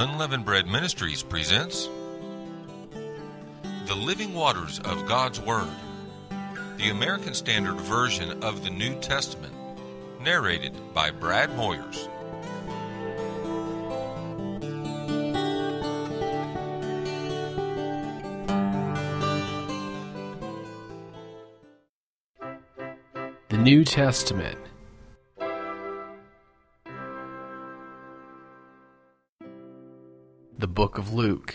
Unleavened Bread Ministries presents The Living Waters of God's Word, the American Standard Version of the New Testament, narrated by Brad Moyers. The New Testament. The Book of Luke.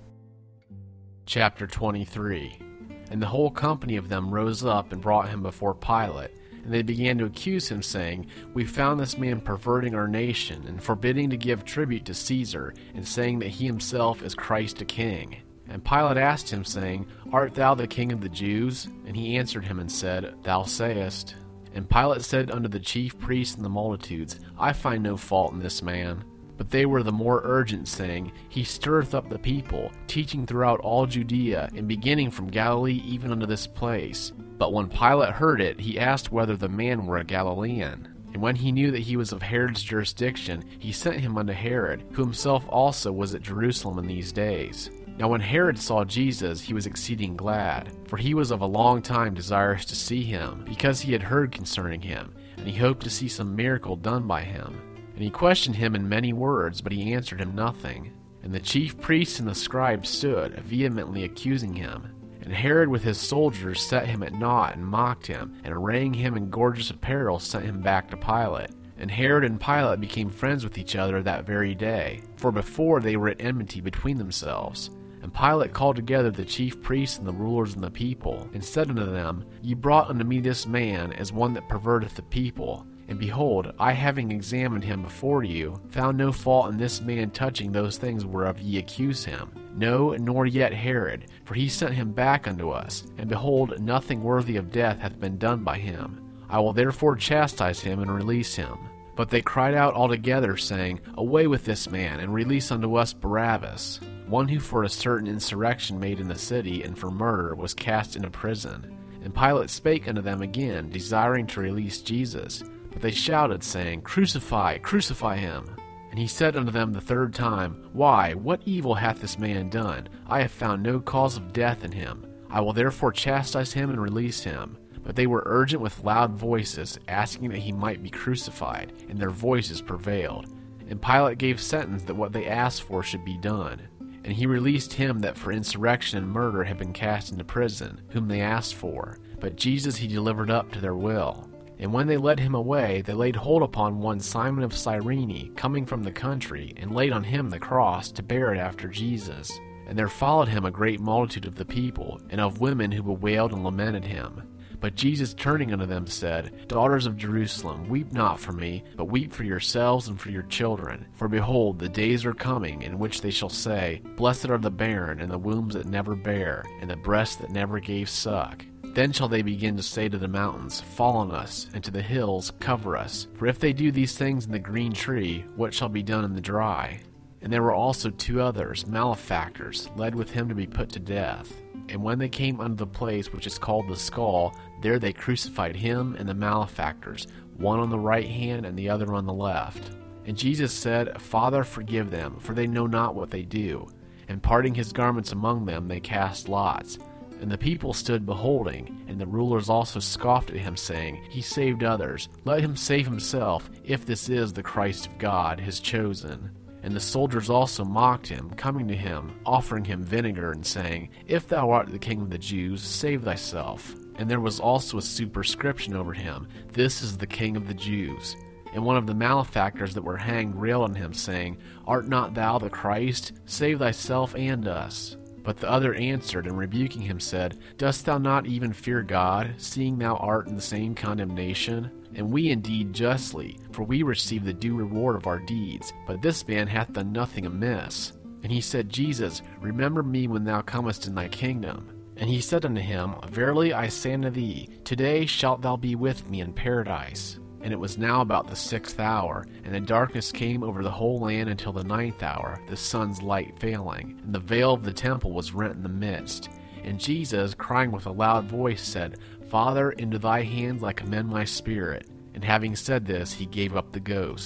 Chapter 23. And the whole company of them rose up and brought him before Pilate. And they began to accuse him, saying, We found this man perverting our nation, and forbidding to give tribute to Caesar, and saying that he himself is Christ a king. And Pilate asked him, saying, Art thou the king of the Jews? And he answered him and said, Thou sayest. And Pilate said unto the chief priests and the multitudes, I find no fault in this man. But they were the more urgent, saying, He stirreth up the people, teaching throughout all Judea, and beginning from Galilee even unto this place. But when Pilate heard it, he asked whether the man were a Galilean. And when he knew that he was of Herod's jurisdiction, he sent him unto Herod, who himself also was at Jerusalem in these days. Now when Herod saw Jesus, he was exceeding glad, for he was of a long time desirous to see him, because he had heard concerning him, and he hoped to see some miracle done by him. And he questioned him in many words, but he answered him nothing. And the chief priests and the scribes stood, vehemently accusing him. And Herod with his soldiers set him at naught and mocked him, and arraying him in gorgeous apparel sent him back to Pilate. And Herod and Pilate became friends with each other that very day, for before they were at enmity between themselves. And Pilate called together the chief priests and the rulers and the people, and said unto them, Ye brought unto me this man as one that perverteth the people. And behold, I having examined him before you, found no fault in this man touching those things whereof ye accuse him. No, nor yet Herod, for he sent him back unto us. And behold, nothing worthy of death hath been done by him. I will therefore chastise him and release him. But they cried out all together, saying, Away with this man, and release unto us Barabbas, one who for a certain insurrection made in the city, and for murder was cast into prison. And Pilate spake unto them again, desiring to release Jesus. But they shouted, saying, Crucify, crucify him. And he said unto them the third time, Why, what evil hath this man done? I have found no cause of death in him. I will therefore chastise him and release him. But they were urgent with loud voices, asking that he might be crucified, and their voices prevailed. And Pilate gave sentence that what they asked for should be done. And he released him that for insurrection and murder had been cast into prison, whom they asked for. But Jesus he delivered up to their will. And when they led him away, they laid hold upon one Simon of Cyrene, coming from the country, and laid on him the cross, to bear it after Jesus. And there followed him a great multitude of the people, and of women who bewailed and lamented him. But Jesus turning unto them said, Daughters of Jerusalem, weep not for me, but weep for yourselves and for your children. For behold, the days are coming, in which they shall say, Blessed are the barren, and the wombs that never bare, and the breasts that never gave suck. Then shall they begin to say to the mountains, Fall on us, and to the hills, Cover us. For if they do these things in the green tree, what shall be done in the dry? And there were also two others, malefactors, led with him to be put to death. And when they came unto the place which is called the Skull, there they crucified him and the malefactors, one on the right hand and the other on the left. And Jesus said, Father, forgive them, for they know not what they do. And parting his garments among them, they cast lots. And the people stood beholding, and the rulers also scoffed at him, saying, He saved others. Let him save himself, if this is the Christ of God, his chosen. And the soldiers also mocked him, coming to him, offering him vinegar, and saying, If thou art the king of the Jews, save thyself. And there was also a superscription over him, This is the king of the Jews. And one of the malefactors that were hanged railed on him, saying, Art not thou the Christ? Save thyself and us. But the other answered, and rebuking him said, Dost thou not even fear God, seeing thou art in the same condemnation? And we indeed justly, for we receive the due reward of our deeds. But this man hath done nothing amiss. And he said, Jesus, remember me when thou comest in thy kingdom. And he said unto him, Verily I say unto thee, today shalt thou be with me in paradise. And it was now about the 6th hour, and the darkness came over the whole land until the 9th hour, the sun's light failing, and the veil of the temple was rent in the midst. And Jesus, crying with a loud voice, said, Father, into thy hands I commend my spirit. And having said this, he gave up the ghost.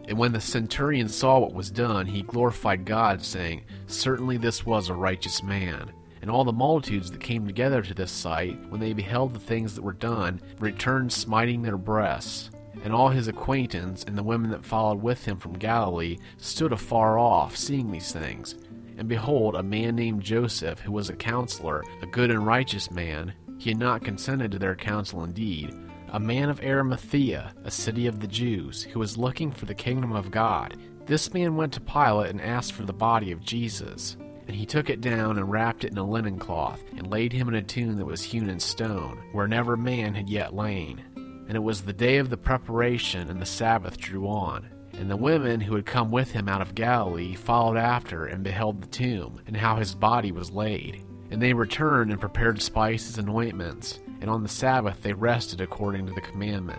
And when the centurion saw what was done, he glorified God, saying, "Certainly this was a righteous man." And all the multitudes that came together to this sight, when they beheld the things that were done, returned smiting their breasts. And all his acquaintance and the women that followed with him from Galilee stood afar off, seeing these things. And behold, a man named Joseph, who was a counselor, a good and righteous man, he had not consented to their counsel indeed, a man of Arimathea, a city of the Jews, who was looking for the kingdom of God. This man went to Pilate and asked for the body of Jesus. And he took it down and wrapped it in a linen cloth, and laid him in a tomb that was hewn in stone, where never man had yet lain. And it was the day of the preparation, and the Sabbath drew on. And the women who had come with him out of Galilee followed after, and beheld the tomb, and how his body was laid. And they returned and prepared spices and ointments, and on the Sabbath they rested according to the commandment.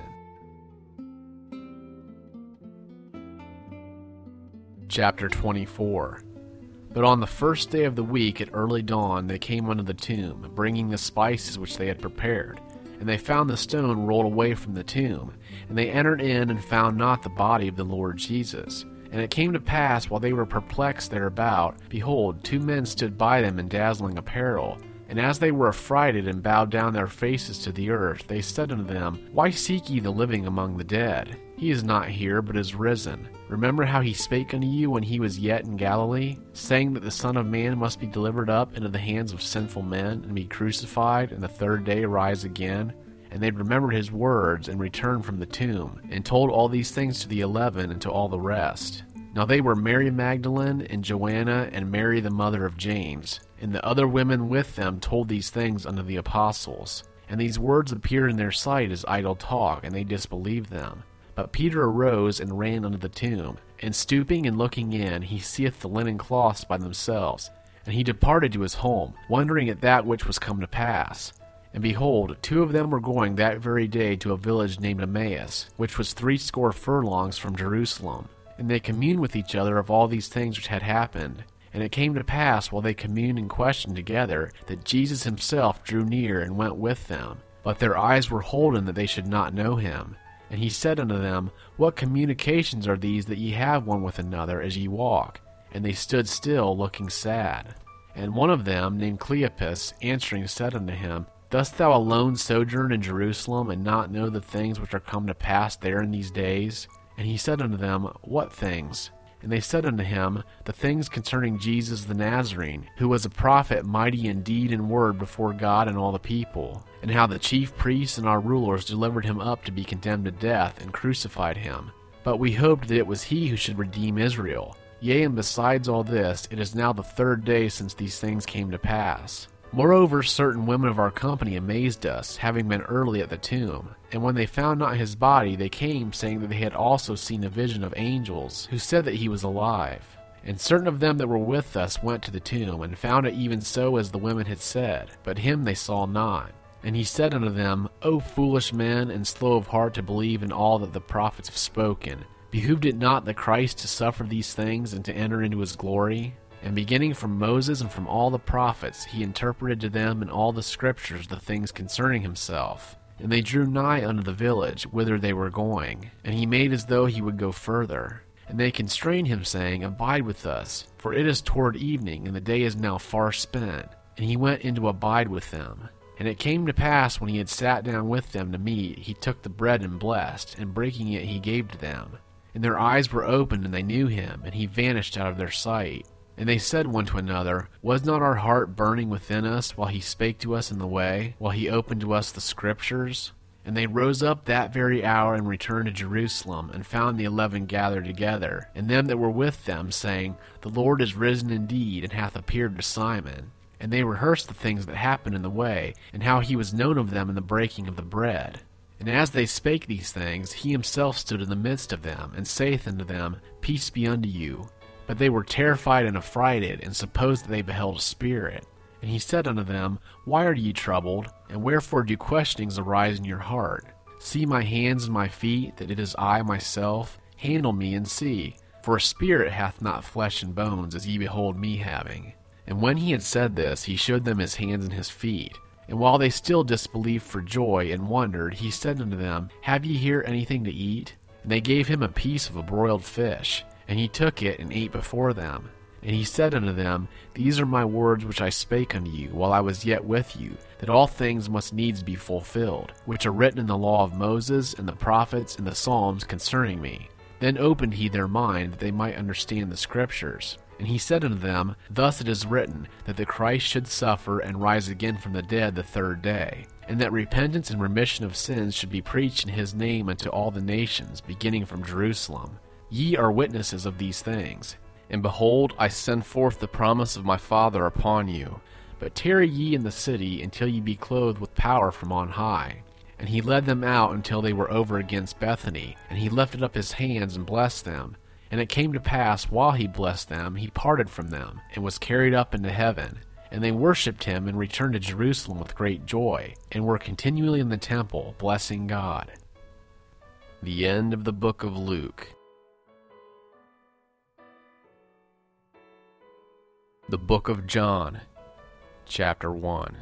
Chapter 24. But on the first day of the week at early dawn they came unto the tomb, bringing the spices which they had prepared. And they found the stone rolled away from the tomb. And they entered in and found not the body of the Lord Jesus. And it came to pass, while they were perplexed thereabout, behold, 2 men stood by them in dazzling apparel. And as they were affrighted and bowed down their faces to the earth, they said unto them, Why seek ye the living among the dead? He is not here, but is risen. Remember how he spake unto you when he was yet in Galilee, saying that the Son of Man must be delivered up into the hands of sinful men, and be crucified, and the 3rd day rise again? And they remembered his words, and returned from the tomb, and told all these things to the 11 and to all the rest. Now they were Mary Magdalene, and Joanna, and Mary the mother of James. And the other women with them told these things unto the apostles. And these words appeared in their sight as idle talk, and they disbelieved them. But Peter arose and ran unto the tomb, and stooping and looking in, he seeth the linen cloths by themselves. And he departed to his home, wondering at that which was come to pass. And behold, 2 of them were going that very day to a village named Emmaus, which was 60 furlongs from Jerusalem. And they communed with each other of all these things which had happened. And it came to pass, while they communed and questioned together, that Jesus himself drew near and went with them. But their eyes were holden that they should not know him. And he said unto them, What communications are these that ye have one with another as ye walk? And they stood still, looking sad. And one of them, named Cleopas, answering said unto him, Dost thou alone sojourn in Jerusalem, and not know the things which are come to pass there in these days? And he said unto them, What things? And they said unto him, The things concerning Jesus the Nazarene, who was a prophet mighty in deed and word before God and all the people, and how the chief priests and our rulers delivered him up to be condemned to death, and crucified him. But we hoped that it was he who should redeem Israel. Yea, and besides all this, it is now the 3rd day since these things came to pass. Moreover, certain women of our company amazed us, having been early at the tomb. And when they found not his body, they came, saying that they had also seen a vision of angels, who said that he was alive. And certain of them that were with us went to the tomb, and found it even so as the women had said, but him they saw not. And he said unto them, O foolish men, and slow of heart to believe in all that the prophets have spoken, behooved it not the Christ to suffer these things, and to enter into his glory? And beginning from Moses and from all the prophets, he interpreted to them in all the scriptures the things concerning himself. And they drew nigh unto the village, whither they were going. And he made as though he would go further. And they constrained him, saying, Abide with us, for it is toward evening, and the day is now far spent. And he went in to abide with them. And it came to pass, when he had sat down with them to meat, he took the bread and blessed, and breaking it he gave to them. And their eyes were opened, and they knew him, and he vanished out of their sight. And they said one to another, Was not our heart burning within us while he spake to us in the way, while he opened to us the Scriptures? And they rose up that very hour and returned to Jerusalem, and found the 11 gathered together, and them that were with them, saying, The Lord is risen indeed, and hath appeared to Simon. And they rehearsed the things that happened in the way, and how he was known of them in the breaking of the bread. And as they spake these things, he himself stood in the midst of them, and saith unto them, Peace be unto you. But they were terrified and affrighted, and supposed that they beheld a spirit. And he said unto them, Why are ye troubled? And wherefore do questionings arise in your heart? See my hands and my feet, that it is I myself. Handle me and see. For a spirit hath not flesh and bones, as ye behold me having. And when he had said this, he showed them his hands and his feet. And while they still disbelieved for joy, and wondered, he said unto them, Have ye here anything to eat? And they gave him a piece of a broiled fish, and he took it and ate before them. And he said unto them, These are my words which I spake unto you while I was yet with you, that all things must needs be fulfilled, which are written in the law of Moses and the prophets and the Psalms concerning me. Then opened he their mind that they might understand the Scriptures. And he said unto them, Thus it is written, that the Christ should suffer and rise again from the dead the third day, and that repentance and remission of sins should be preached in his name unto all the nations, beginning from Jerusalem. Ye are witnesses of these things. And behold, I send forth the promise of my Father upon you. But tarry ye in the city until ye be clothed with power from on high. And he led them out until they were over against Bethany, and he lifted up his hands and blessed them. And it came to pass, while he blessed them, he parted from them, and was carried up into heaven. And they worshipped him, and returned to Jerusalem with great joy, and were continually in the temple, blessing God. The end of the book of Luke. The book of John, chapter 1.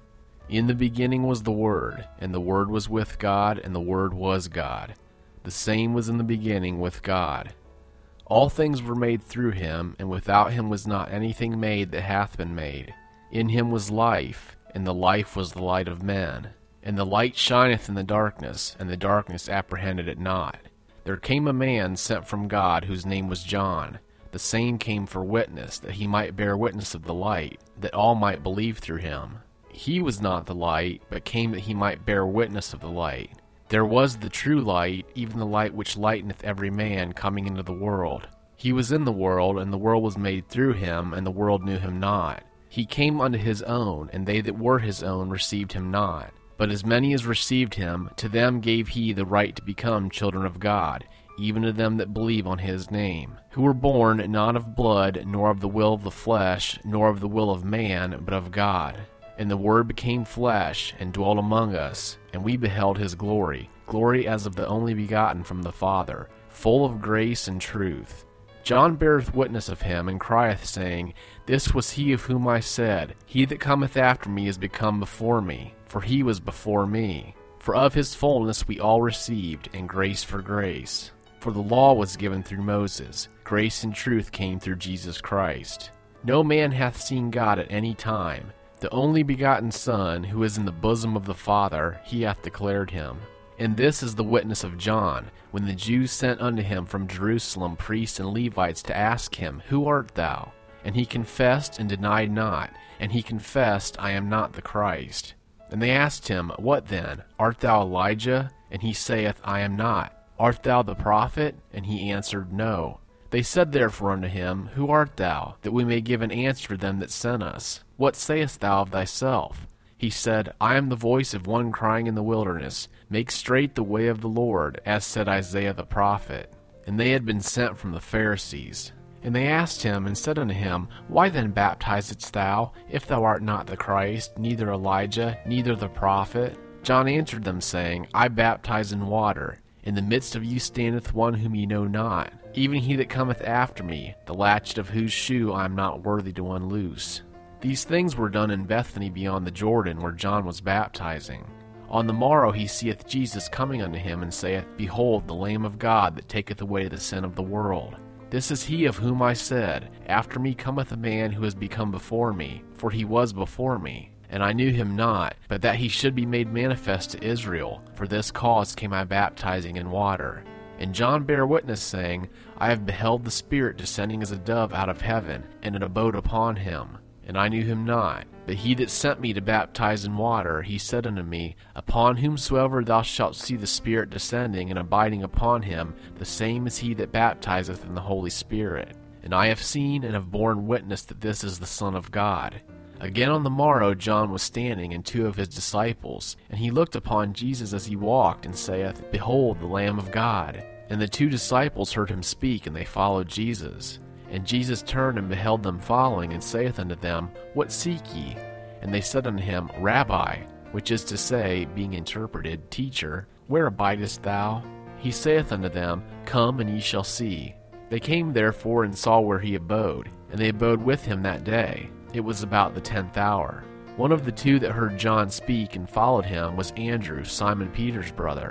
In the beginning was the Word, and the Word was with God, and the Word was God. The same was in the beginning with God. All things were made through him, and without him was not anything made that hath been made. In him was life, and the life was the light of men. And the light shineth in the darkness, and the darkness apprehended it not. There came a man sent from God, whose name was John. The same came for witness, that he might bear witness of the light, that all might believe through him. He was not the light, but came that he might bear witness of the light. There was the true light, even the light which lighteneth every man coming into the world. He was in the world, and the world was made through him, and the world knew him not. He came unto his own, and they that were his own received him not. But as many as received him, to them gave he the right to become children of God, even to them that believe on his name, who were born not of blood, nor of the will of the flesh, nor of the will of man, but of God. And the Word became flesh, and dwelt among us, and we beheld his glory, glory as of the only begotten from the Father, full of grace and truth. John beareth witness of him, and crieth, saying, This was he of whom I said, He that cometh after me is become before me, for he was before me. For of his fullness we all received, and grace for grace. For the law was given through Moses, grace and truth came through Jesus Christ. No man hath seen God at any time. The only begotten Son, who is in the bosom of the Father, he hath declared him. And this is the witness of John, when the Jews sent unto him from Jerusalem priests and Levites to ask him, Who art thou? And he confessed and denied not, and he confessed, I am not the Christ. And they asked him, What then? Art thou Elijah? And he saith, I am not. Art thou the prophet? And he answered, No. They said therefore unto him, Who art thou? That we may give an answer to them that sent us. What sayest thou of thyself? He said, I am the voice of one crying in the wilderness, Make straight the way of the Lord, as said Isaiah the prophet. And they had been sent from the Pharisees. And they asked him, and said unto him, Why then baptizest thou, if thou art not the Christ, neither Elijah, neither the prophet? John answered them, saying, I baptize in water. In the midst of you standeth one whom ye know not, even he that cometh after me, the latchet of whose shoe I am not worthy to unloose. These things were done in Bethany beyond the Jordan, where John was baptizing. On the morrow he seeth Jesus coming unto him, and saith, Behold, the Lamb of God that taketh away the sin of the world. This is he of whom I said, After me cometh a man who has become before me, for he was before me. And I knew him not, but that he should be made manifest to Israel. For this cause came I baptizing in water. And John bare witness, saying, I have beheld the Spirit descending as a dove out of heaven, and it abode upon him. And I knew him not. But he that sent me to baptize in water, he said unto me, Upon whomsoever thou shalt see the Spirit descending and abiding upon him, the same is he that baptizeth in the Holy Spirit. And I have seen and have borne witness that this is the Son of God. Again on the morrow John was standing, and two of his disciples. And he looked upon Jesus as he walked, and saith, Behold, the Lamb of God. And the two disciples heard him speak, and they followed Jesus. And Jesus turned and beheld them following, and saith unto them, What seek ye? And they said unto him, Rabbi, which is to say, being interpreted, Teacher, where abidest thou? He saith unto them, Come, and ye shall see. They came therefore and saw where he abode, and they abode with him that day. It was about the 10th hour. One of the two that heard John speak and followed him was Andrew, Simon Peter's brother.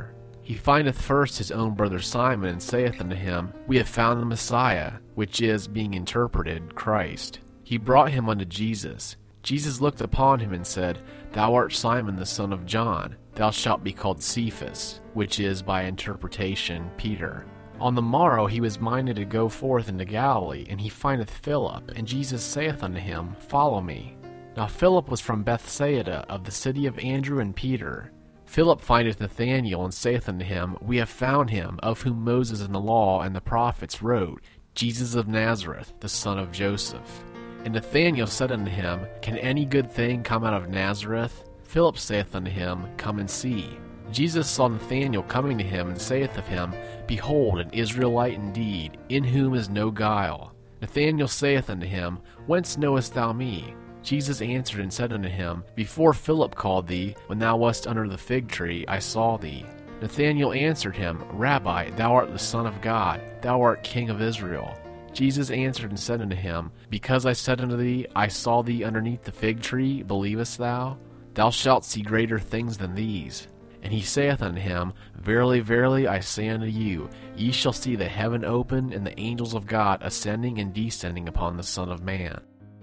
He findeth first his own brother Simon, and saith unto him, We have found the Messiah, which is, being interpreted, Christ. He brought him unto Jesus. Jesus looked upon him and said, Thou art Simon the son of John. Thou shalt be called Cephas, which is, by interpretation, Peter. On the morrow he was minded to go forth into Galilee, and he findeth Philip, and Jesus saith unto him, Follow me. Now Philip was from Bethsaida, of the city of Andrew and Peter. Philip findeth Nathanael, and saith unto him, We have found him, of whom Moses in the law and the prophets wrote, Jesus of Nazareth, the son of Joseph. And Nathanael said unto him, Can any good thing come out of Nazareth? Philip saith unto him, Come and see. Jesus saw Nathanael coming to him, and saith of him, Behold, an Israelite indeed, in whom is no guile. Nathanael saith unto him, Whence knowest thou me? Jesus answered and said unto him, Before Philip called thee, when thou wast under the fig tree, I saw thee. Nathanael answered him, Rabbi, thou art the Son of God, thou art King of Israel. Jesus answered and said unto him, Because I said unto thee, I saw thee underneath the fig tree, believest thou? Thou shalt see greater things than these. And he saith unto him, Verily, verily, I say unto you, ye shall see the heaven open, and the angels of God ascending and descending upon the Son of Man.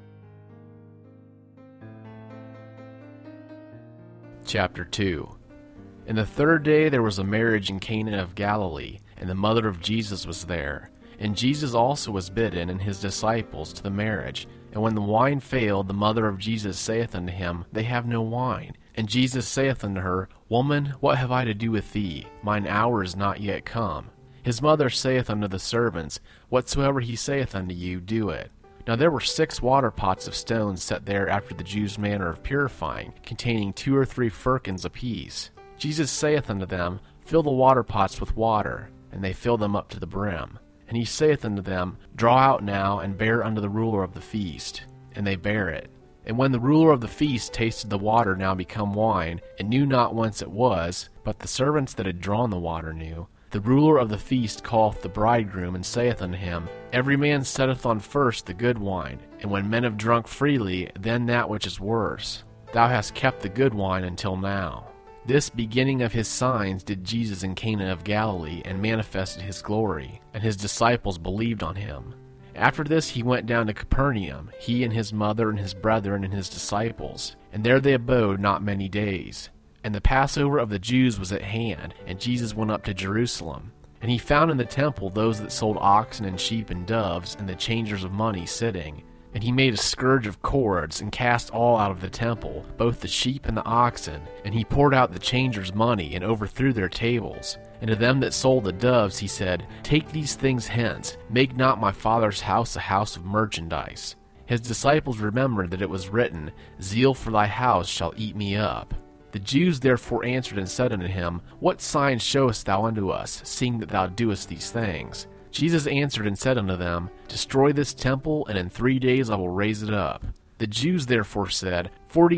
Chapter 2. And the third day there was a marriage in Cana of Galilee, and the mother of Jesus was there. And Jesus also was bidden, and his disciples, to the marriage. And when the wine failed, the mother of Jesus saith unto him, They have no wine. And Jesus saith unto her, Woman, what have I to do with thee? Mine hour is not yet come. His mother saith unto the servants, Whatsoever he saith unto you, do it. Now there were 6 water pots of stones set there after the Jews' manner of purifying, containing 2 or 3 firkins apiece. Jesus saith unto them, Fill the water pots with water. And they fill them up to the brim. And he saith unto them, Draw out now, and bear unto the ruler of the feast. And they bare it. And when the ruler of the feast tasted the water now become wine, and knew not whence it was, but the servants that had drawn the water knew, the ruler of the feast calleth the bridegroom, and saith unto him, Every man setteth on first the good wine, and when men have drunk freely, then that which is worse. Thou hast kept the good wine until now. This beginning of his signs did Jesus in Cana of Galilee, and manifested his glory, and his disciples believed on him. After this he went down to Capernaum, he and his mother and his brethren and his disciples, and there they abode not many days. And the Passover of the Jews was at hand, and Jesus went up to Jerusalem. And he found in the temple those that sold oxen and sheep and doves, and the changers of money sitting. And he made a scourge of cords, and cast all out of the temple, both the sheep and the oxen. And he poured out the changers' money, and overthrew their tables. And to them that sold the doves he said, Take these things hence, make not my Father's house a house of merchandise. His disciples remembered that it was written, Zeal for thy house shall eat me up. The Jews therefore answered and said unto him, What sign showest thou unto us, seeing that thou doest these things? Jesus answered and said unto them, Destroy this temple, and in 3 days I will raise it up. The Jews therefore said,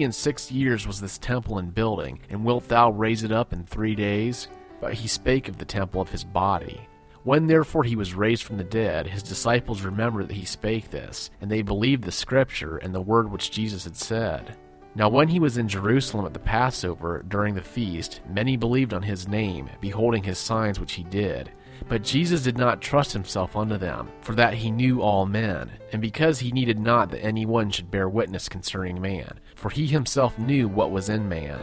46 years was this temple in building, and wilt thou raise it up in 3 days? But he spake of the temple of his body. When therefore he was raised from the dead, his disciples remembered that he spake this, and they believed the scripture and the word which Jesus had said. Now when he was in Jerusalem at the Passover, during the feast, many believed on his name, beholding his signs which he did. But Jesus did not trust himself unto them, for that he knew all men, and because he needed not that any one should bear witness concerning man, for he himself knew what was in man.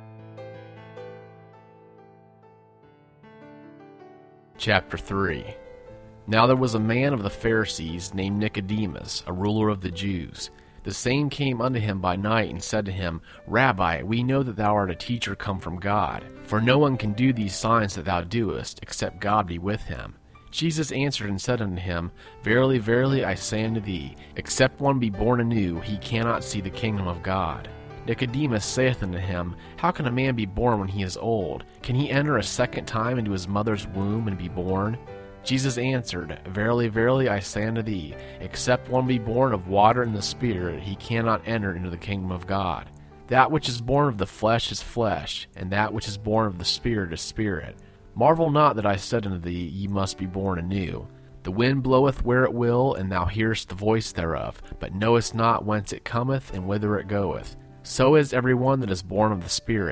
Chapter 3. Now there was a man of the Pharisees named Nicodemus, a ruler of the Jews. The same came unto him by night, and said to him, Rabbi, we know that thou art a teacher come from God, for no one can do these signs that thou doest, except God be with him. Jesus answered and said unto him, Verily, verily, I say unto thee, except one be born anew, he cannot see the kingdom of God. Nicodemus saith unto him, How can a man be born when he is old? Can he enter a second time into his mother's womb and be born? Jesus answered, Verily, verily, I say unto thee, except one be born of water and the Spirit, he cannot enter into the kingdom of God. That which is born of the flesh is flesh, and that which is born of the Spirit is spirit. Marvel not that I said unto thee, Ye must be born anew. The wind bloweth where it will, and thou hearest the voice thereof, but knowest not whence it cometh and whither it goeth. So is every one that is born of the Spirit.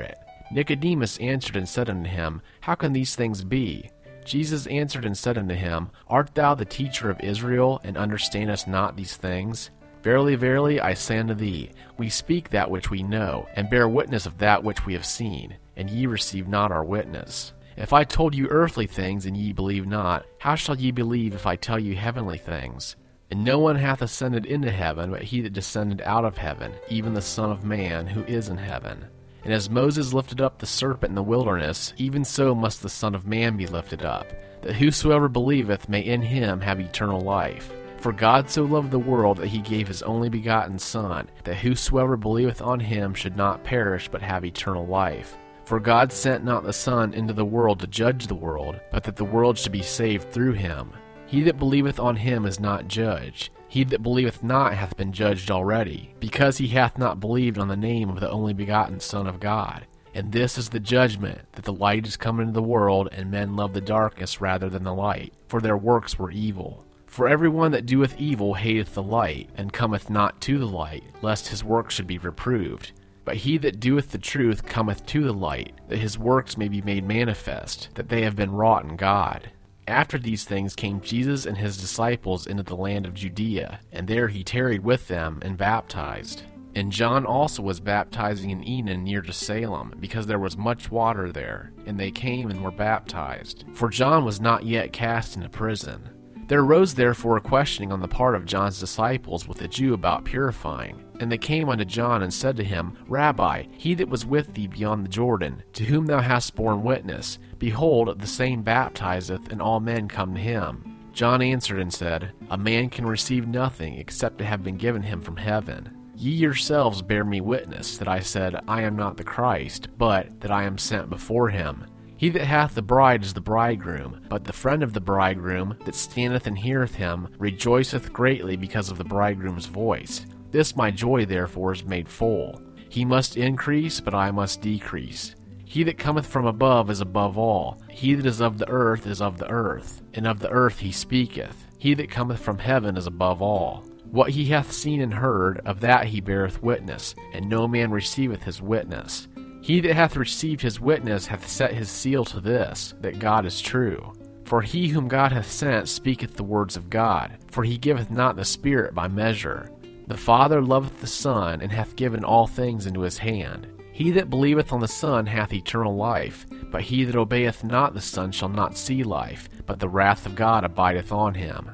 Nicodemus answered and said unto him, How can these things be? Jesus answered and said unto him, Art thou the teacher of Israel, and understandest not these things? Verily, verily, I say unto thee, we speak that which we know, and bear witness of that which we have seen, and ye receive not our witness. If I told you earthly things, and ye believe not, how shall ye believe if I tell you heavenly things? And no one hath ascended into heaven, but he that descended out of heaven, even the Son of Man, who is in heaven. And as Moses lifted up the serpent in the wilderness, even so must the Son of Man be lifted up, that whosoever believeth may in him have eternal life. For God so loved the world that he gave his only begotten Son, that whosoever believeth on him should not perish but have eternal life. For God sent not the Son into the world to judge the world, but that the world should be saved through him. He that believeth on him is not judged. He that believeth not hath been judged already, because he hath not believed on the name of the only begotten Son of God. And this is the judgment, that the light is come into the world, and men love the darkness rather than the light, for their works were evil. For every one that doeth evil hateth the light, and cometh not to the light, lest his works should be reproved. But he that doeth the truth cometh to the light, that his works may be made manifest, that they have been wrought in God. After these things came Jesus and his disciples into the land of Judea, and there he tarried with them and baptized. And John also was baptizing in Enon near to Salem, because there was much water there, and they came and were baptized. For John was not yet cast into prison. There arose therefore a questioning on the part of John's disciples with a Jew about purifying. And they came unto John and said to him, Rabbi, he that was with thee beyond the Jordan, to whom thou hast borne witness, behold, the same baptizeth, and all men come to him. John answered and said, A man can receive nothing except to have been given him from heaven. Ye yourselves bear me witness that I said, I am not the Christ, but that I am sent before him. He that hath the bride is the bridegroom, but the friend of the bridegroom, that standeth and heareth him, rejoiceth greatly because of the bridegroom's voice. This my joy therefore is made full. He must increase, but I must decrease. He that cometh from above is above all. He that is of the earth is of the earth, and of the earth he speaketh. He that cometh from heaven is above all. What he hath seen and heard, of that he beareth witness, and no man receiveth his witness. He that hath received his witness hath set his seal to this, that God is true. For he whom God hath sent speaketh the words of God, for he giveth not the Spirit by measure. The Father loveth the Son, and hath given all things into his hand. He that believeth on the Son hath eternal life, but he that obeyeth not the Son shall not see life, but the wrath of God abideth on him.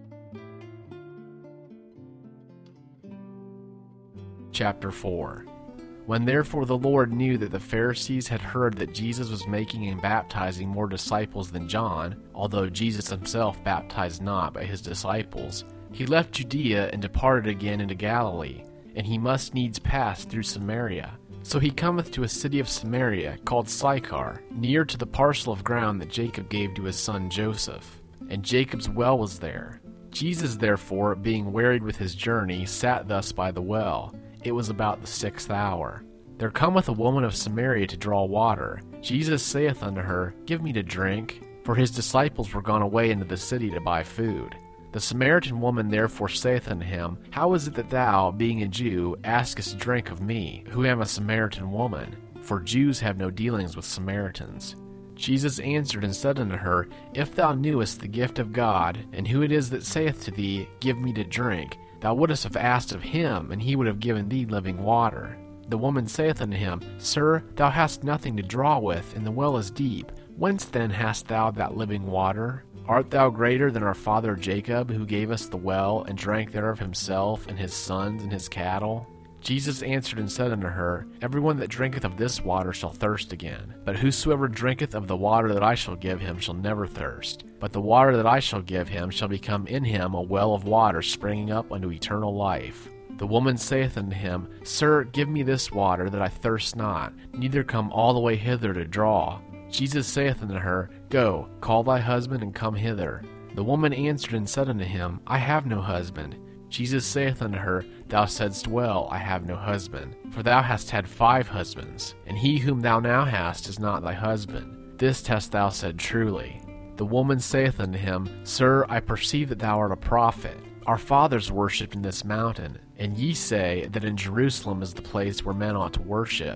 Chapter 4. When therefore the Lord knew that the Pharisees had heard that Jesus was making and baptizing more disciples than John, although Jesus himself baptized not but his disciples, he left Judea and departed again into Galilee, and he must needs pass through Samaria. So he cometh to a city of Samaria called Sychar, near to the parcel of ground that Jacob gave to his son Joseph. And Jacob's well was there. Jesus therefore, being wearied with his journey, sat thus by the well. It was about the 6th hour. There cometh a woman of Samaria to draw water. Jesus saith unto her, Give me to drink. For his disciples were gone away into the city to buy food. The Samaritan woman therefore saith unto him, How is it that thou, being a Jew, askest drink of me, who am a Samaritan woman? For Jews have no dealings with Samaritans. Jesus answered and said unto her, If thou knewest the gift of God, and who it is that saith to thee, Give me to drink, thou wouldst have asked of him, and he would have given thee living water. The woman saith unto him, Sir, thou hast nothing to draw with, and the well is deep. Whence then hast thou that living water? Art thou greater than our father Jacob, who gave us the well, and drank thereof himself, and his sons, and his cattle? Jesus answered and said unto her, Every one that drinketh of this water shall thirst again. But whosoever drinketh of the water that I shall give him shall never thirst. But the water that I shall give him shall become in him a well of water springing up unto eternal life. The woman saith unto him, Sir, give me this water, that I thirst not, neither come all the way hither to draw. Jesus saith unto her, Go, call thy husband, and come hither. The woman answered and said unto him, I have no husband. Jesus saith unto her, Thou saidst well, I have no husband. For thou hast had 5 husbands, and he whom thou now hast is not thy husband. This hast thou said truly. The woman saith unto him, Sir, I perceive that thou art a prophet. Our fathers worshipped in this mountain, and ye say that in Jerusalem is the place where men ought to worship.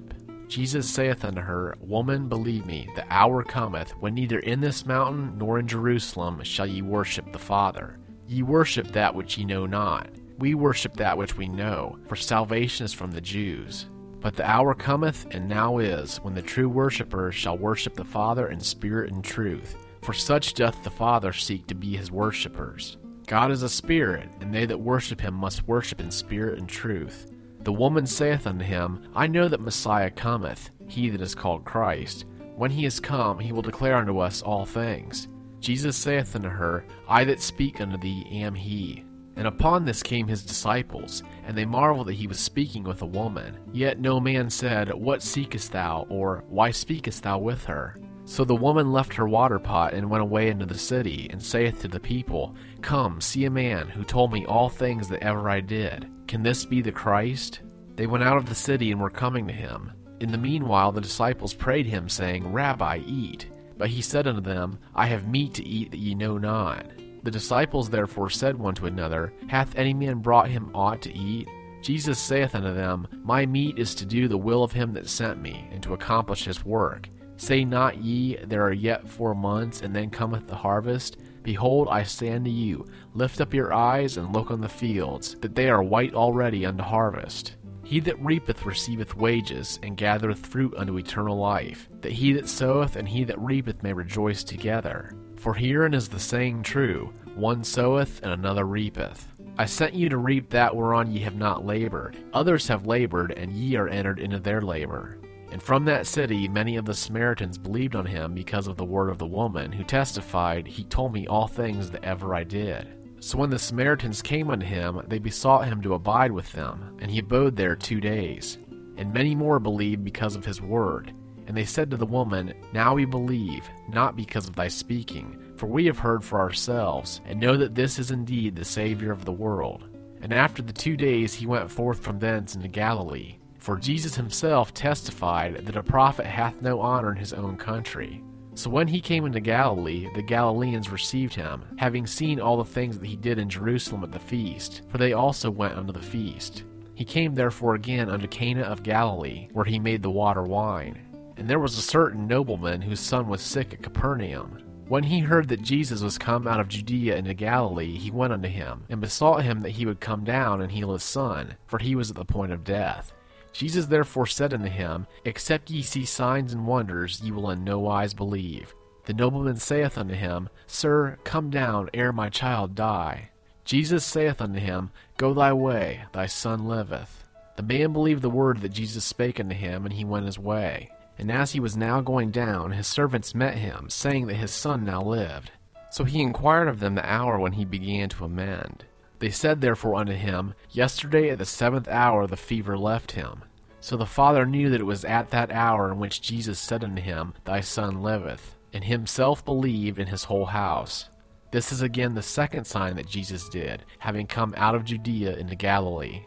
Jesus saith unto her, Woman, believe me, the hour cometh, when neither in this mountain nor in Jerusalem shall ye worship the Father. Ye worship that which ye know not. We worship that which we know, for salvation is from the Jews. But the hour cometh, and now is, when the true worshippers shall worship the Father in spirit and truth. For such doth the Father seek to be his worshippers. God is a spirit, and they that worship him must worship in spirit and truth. The woman saith unto him, I know that Messiah cometh, he that is called Christ. When he is come, he will declare unto us all things. Jesus saith unto her, I that speak unto thee am he. And upon this came his disciples, and they marveled that he was speaking with a woman. Yet no man said, What seekest thou? Or, Why speakest thou with her? So the woman left her water pot and went away into the city, and saith to the people, Come, see a man who told me all things that ever I did. Can this be the Christ? They went out of the city and were coming to him. In the meanwhile the disciples prayed him, saying, Rabbi, eat. But he said unto them, I have meat to eat that ye know not. The disciples therefore said one to another, Hath any man brought him aught to eat? Jesus saith unto them, My meat is to do the will of him that sent me, and to accomplish his work. Say not ye, There are yet 4 months, and then cometh the harvest? Behold, I say unto you, Lift up your eyes, and look on the fields, that they are white already unto harvest. He that reapeth receiveth wages, and gathereth fruit unto eternal life, that he that soweth and he that reapeth may rejoice together. For herein is the saying true, One soweth, and another reapeth. I sent you to reap that whereon ye have not labored. Others have labored, and ye are entered into their labor. And from that city many of the Samaritans believed on him because of the word of the woman, who testified, He told me all things that ever I did. So when the Samaritans came unto him, they besought him to abide with them, and he abode there 2 days. And many more believed because of his word. And they said to the woman, Now we believe, not because of thy speaking, for we have heard for ourselves, and know that this is indeed the Savior of the world. And after the 2 days he went forth from thence into Galilee. For Jesus himself testified that a prophet hath no honor in his own country. So when he came into Galilee, the Galileans received him, having seen all the things that he did in Jerusalem at the feast, for they also went unto the feast. He came therefore again unto Cana of Galilee, where he made the water wine. And there was a certain nobleman whose son was sick at Capernaum. When he heard that Jesus was come out of Judea into Galilee, he went unto him, and besought him that he would come down and heal his son, for he was at the point of death. Jesus therefore said unto him, Except ye see signs and wonders, ye will in no wise believe. The nobleman saith unto him, Sir, come down, ere my child die. Jesus saith unto him, Go thy way, thy son liveth. The man believed the word that Jesus spake unto him, and he went his way. And as he was now going down, his servants met him, saying that his son now lived. So he inquired of them the hour when he began to amend. They said therefore unto him, Yesterday at the 7th hour the fever left him. So the father knew that it was at that hour in which Jesus said unto him, Thy son liveth, and himself believed in his whole house. This is again the second sign that Jesus did, having come out of Judea into Galilee.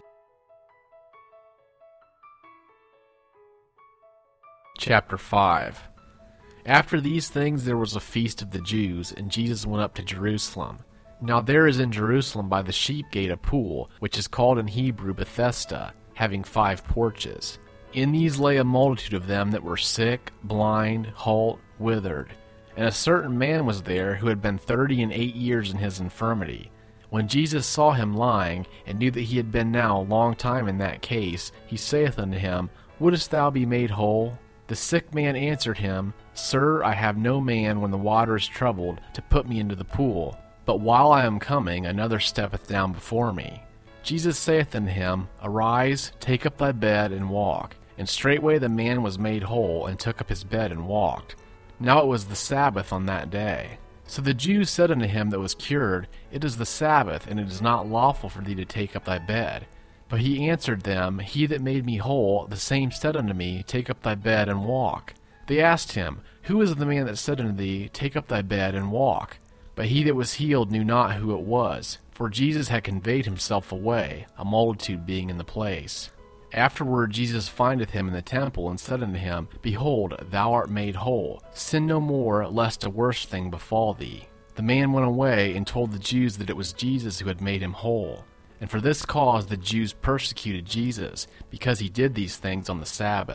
Chapter 5. After these things there was a feast of the Jews, and Jesus went up to Jerusalem. Now there is in Jerusalem by the sheep gate a pool, which is called in Hebrew Bethesda, having 5 porches. In these lay a multitude of them that were sick, blind, halt, withered. And a certain man was there who had been 38 years in his infirmity. When Jesus saw him lying, and knew that he had been now a long time in that case, he saith unto him, Wouldest thou be made whole? The sick man answered him, Sir, I have no man when the water is troubled to put me into the pool. But while I am coming, another steppeth down before me. Jesus saith unto him, Arise, take up thy bed, and walk. And straightway the man was made whole, and took up his bed, and walked. Now it was the Sabbath on that day. So the Jews said unto him that was cured, It is the Sabbath, and it is not lawful for thee to take up thy bed. But he answered them, He that made me whole, the same said unto me, Take up thy bed, and walk. They asked him, Who is the man that said unto thee, Take up thy bed, and walk? But he that was healed knew not who it was, for Jesus had conveyed himself away, a multitude being in the place. Afterward Jesus findeth him in the temple, and said unto him, Behold, thou art made whole. Sin no more, lest a worse thing befall thee. The man went away, and told the Jews that it was Jesus who had made him whole. And for this cause the Jews persecuted Jesus, because he did these things on the Sabbath.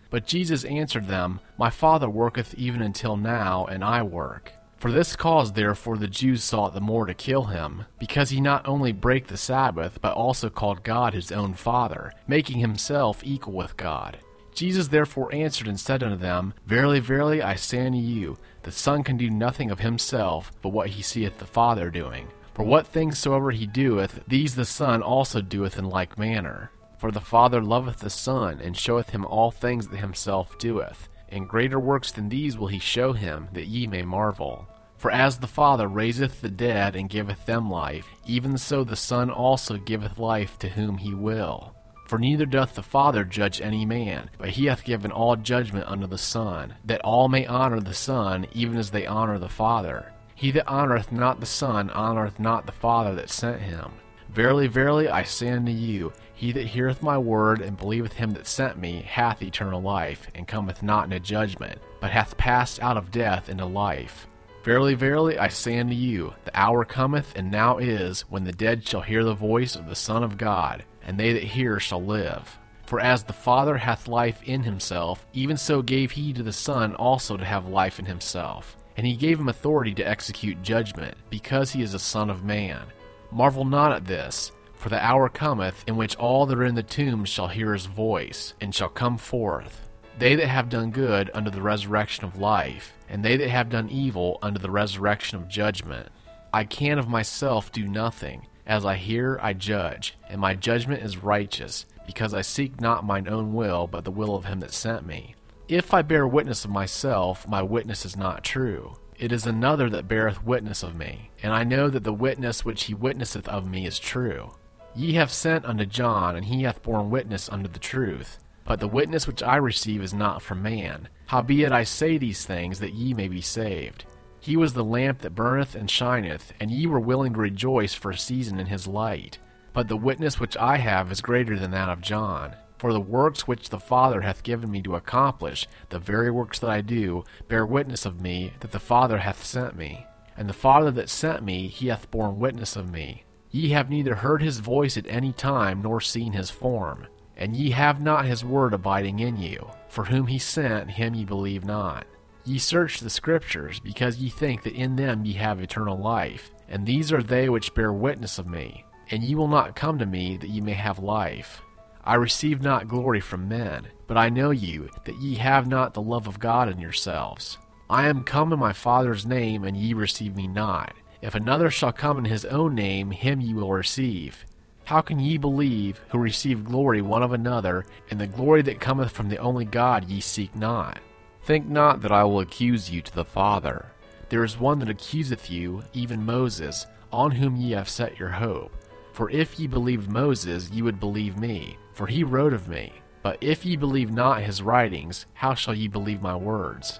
But Jesus answered them, My Father worketh even until now, and I work. For this cause therefore the Jews sought the more to kill him, because he not only brake the Sabbath, but also called God his own Father, making himself equal with God. Jesus therefore answered and said unto them, Verily, verily, I say unto you, the Son can do nothing of himself, but what he seeth the Father doing. For what things soever he doeth, these the Son also doeth in like manner. For the Father loveth the Son, and showeth him all things that himself doeth. And greater works than these will he show him, that ye may marvel. For as the Father raiseth the dead and giveth them life, even so the Son also giveth life to whom he will. For neither doth the Father judge any man, but he hath given all judgment unto the Son, that all may honor the Son, even as they honor the Father. He that honoreth not the Son honoreth not the Father that sent him. Verily, verily, I say unto you, he that heareth my word and believeth him that sent me hath eternal life, and cometh not into judgment, but hath passed out of death into life. Verily, verily, I say unto you, the hour cometh, and now is, when the dead shall hear the voice of the Son of God, and they that hear shall live. For as the Father hath life in himself, even so gave he to the Son also to have life in himself. And he gave him authority to execute judgment, because he is a Son of Man. Marvel not at this, for the hour cometh, in which all that are in the tombs shall hear his voice, and shall come forth. They that have done good unto the resurrection of life, and they that have done evil unto the resurrection of judgment. I can of myself do nothing. As I hear, I judge, and my judgment is righteous, because I seek not mine own will, but the will of him that sent me. If I bear witness of myself, my witness is not true. It is another that beareth witness of me, and I know that the witness which he witnesseth of me is true. Ye have sent unto John, and he hath borne witness unto the truth. But the witness which I receive is not from man. Howbeit I say these things, that ye may be saved. He was the lamp that burneth and shineth, and ye were willing to rejoice for a season in his light. But the witness which I have is greater than that of John. For the works which the Father hath given me to accomplish, the very works that I do, bear witness of me, that the Father hath sent me. And the Father that sent me, he hath borne witness of me. Ye have neither heard his voice at any time, nor seen his form. And ye have not his word abiding in you. For whom he sent, him ye believe not. Ye search the Scriptures, because ye think that in them ye have eternal life. And these are they which bear witness of me. And ye will not come to me, that ye may have life. I receive not glory from men, but I know you, that ye have not the love of God in yourselves. I am come in my Father's name, and ye receive me not. If another shall come in his own name, him ye will receive. How can ye believe, who receive glory one of another, and the glory that cometh from the only God ye seek not? Think not that I will accuse you to the Father. There is one that accuseth you, even Moses, on whom ye have set your hope. For if ye believed Moses, ye would believe me, for he wrote of me. But if ye believe not his writings, how shall ye believe my words?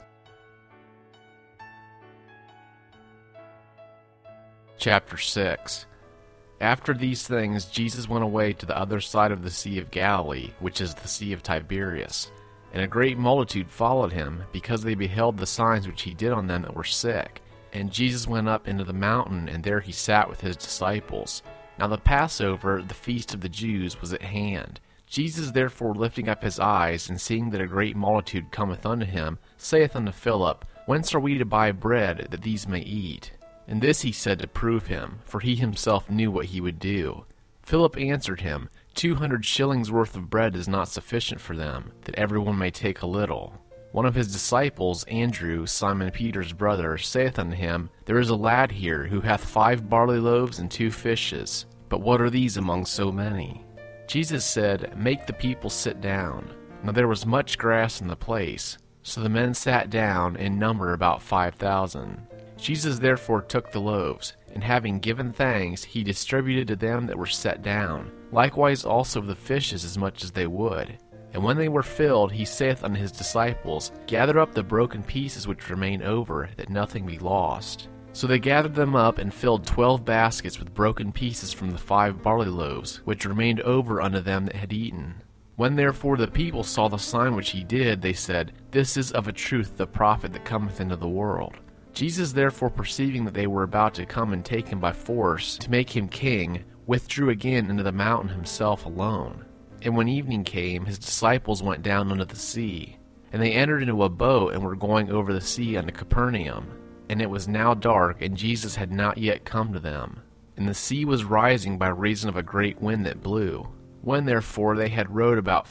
Chapter 6. After these things Jesus went away to the other side of the Sea of Galilee, which is the Sea of Tiberias. And a great multitude followed him, because they beheld the signs which he did on them that were sick. And Jesus went up into the mountain, and there he sat with his disciples. Now the Passover, the feast of the Jews, was at hand. Jesus therefore lifting up his eyes, and seeing that a great multitude cometh unto him, saith unto Philip, Whence are we to buy bread, that these may eat? And this he said to prove him, for he himself knew what he would do. Philip answered him, 200 shillings worth of bread is not sufficient for them, that every one may take a little. One of his disciples, Andrew, Simon Peter's brother, saith unto him, There is a lad here, who hath 5 barley loaves and 2 fishes. But what are these among so many? Jesus said, Make the people sit down. Now there was much grass in the place. So the men sat down, in number about 5,000. Jesus therefore took the loaves, and having given thanks, he distributed to them that were set down, likewise also of the fishes as much as they would. And when they were filled, he saith unto his disciples, Gather up the broken pieces which remain over, that nothing be lost. So they gathered them up, and filled 12 baskets with broken pieces from the 5 barley loaves, which remained over unto them that had eaten. When therefore the people saw the sign which he did, they said, This is of a truth the prophet that cometh into the world. Jesus therefore, perceiving that they were about to come and take him by force, to make him king, withdrew again into the mountain himself alone. And when evening came, his disciples went down unto the sea, And they entered into a boat and were going over the sea unto Capernaum. And it was now dark, and Jesus had not yet come to them. And the sea was rising by reason of a great wind that blew. When therefore they had rowed about